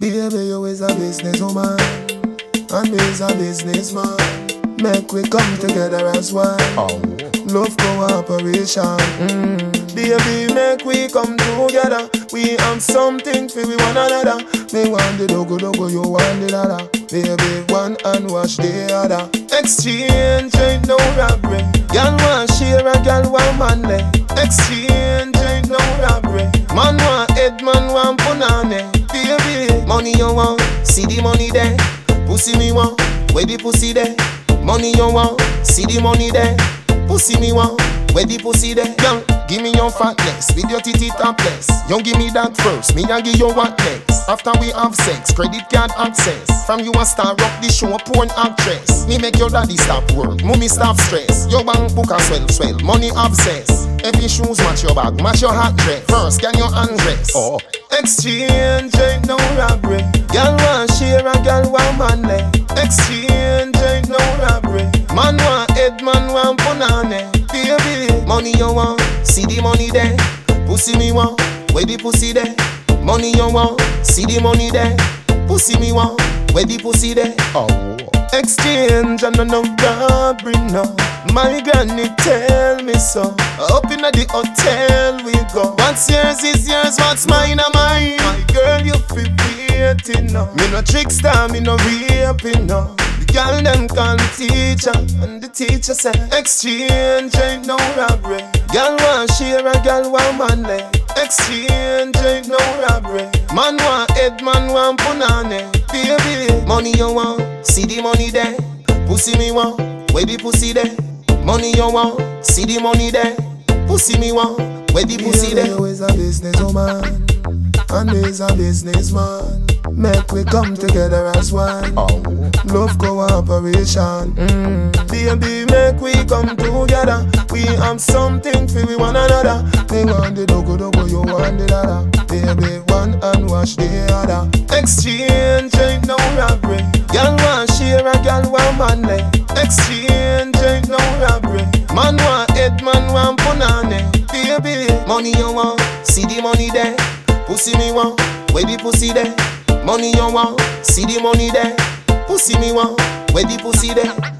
Baby, you is a businesswoman, and me is a businessman. Make we come together as one. Love cooperation. Baby, make we come together. We have something for we one another. Me want the dogo, you want the dada. Baby, one and wash the other. Exchange ain't no robbery. Girl want share a girl want manly. Exchange ain't no robbery. Man want head, man want punani. Baby, money you want, see the money there. Pussy me want, where the pussy there. Money you want, see the money there. Pussy me want, where the pussy there. Young, give me your fatness, with your titty topless. You give me that first, me and give you what next. After we have sex, credit card access. From you a star up the show, porn actress. Me make your daddy stop work, mommy stop stress. Your bank book a swell, money obsess. Every shoes match your bag, match your hat dress. First, can you undress? Exchange ain't no robbery. Girl want share a girl want manly. Exchange ain't no robbery. Man want head, man want punani. Baby, money you want, see the money there. Pussy me want, where the pussy there. Money you want, see the money there. Pussy me want, where the pussy there. Exchange and no robbery no. My granny tell me so. Up in the hotel we go. What's yours is yours, what's mine are mine. My girl, you feel waiting now. Me no trickster, me no raping no. The girl them call the teacher, and the teacher say exchange ain't no robbery. Girl want share a girl want manly. Exchange ain't no robbery. Man want head, man want punani. Baby, money you want, see the money there. Pussy me want, where the pussy there. Money you want, see the money there. Pussy me want, where the pussy there. You is a businesswoman, and me is a businessman. Make we come together as one. Love cooperation. Baby, make we come together. We have something for we one another. Me want the dogo, you want the dada. Baby, one and wash the other. Exchange ain't no robbery. Girl want share a girl want manly. Exchange ain't no robbery. Man want head, man want punani. Baby, money you want, see the money there. Pussy me want, where the pussy there. Money you want, see the money there. Pussy me want, where the pussy there.